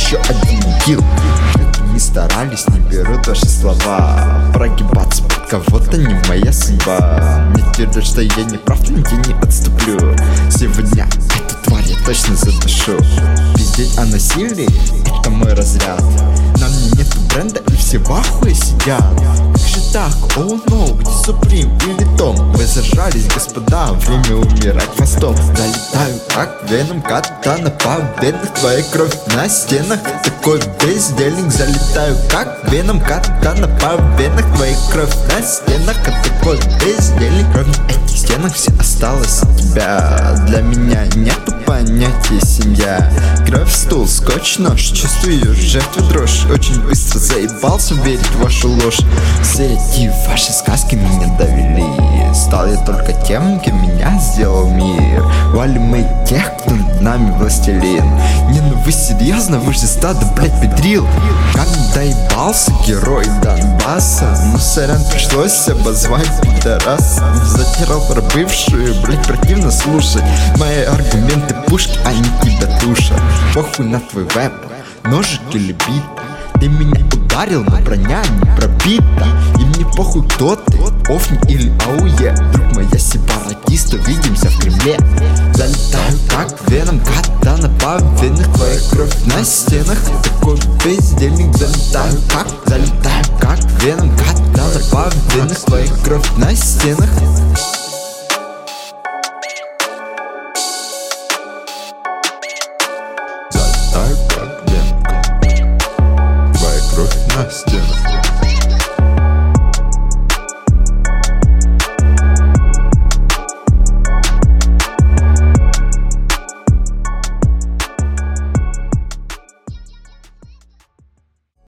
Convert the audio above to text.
еще один килл. Как бы ни старались, не берут ваши слова. Прогибаться под кого-то не моя судьба. Мне твердят, что я не прав, но я не отступлю. Сегодня эту тварь я точно задушу. Пиздеть о насилии — это мой разряд. На мне нету бренда и все в ахуе сидят. Как же так? Оу, ноу, где Суприм или Том? Вы зажрались, господа, время умирать хвостом. Залетаю как веном, катана по бедных. Твоя кровь на стенах, такой бездельник. Залетаю как веном, катана по бедных. Твоя кровь на стенах, такой бездельник. Кровь на этих стенах все осталось от тебя. Для меня нету понятия семья. Кровь, стул, скотч, нож. Чувствую жертву дрожь. Очень быстро заебался верить в вашу ложь. Все эти ваши сказки меня довели. Стал я только тем, кем меня сделал мир. Валим мы тех, кто над нами властелин. Не, ну вы серьезно? Вы же стадо, блять, педрил. Как доебался герой Донбасса. Ну сорян, пришлось обозвать пидорас. Затирал про бывшую, блять, противно слушать. Мои аргументы пушки, они тебя душат. Похуй на твой веб, ножик или бит. Ты меня ударил, но броня не пробита. И мне похуй, кто ты, Офни или АУЕ. Друг моя сепаратист, увидимся в Кремле. Залетаю как веном, катана по венах. Твоя кровь на стенах, такой бездельник. Залетаю как веном, катана по венах. Твоя кровь на стенах. Залетаю как веном, твоя кровь на стенах.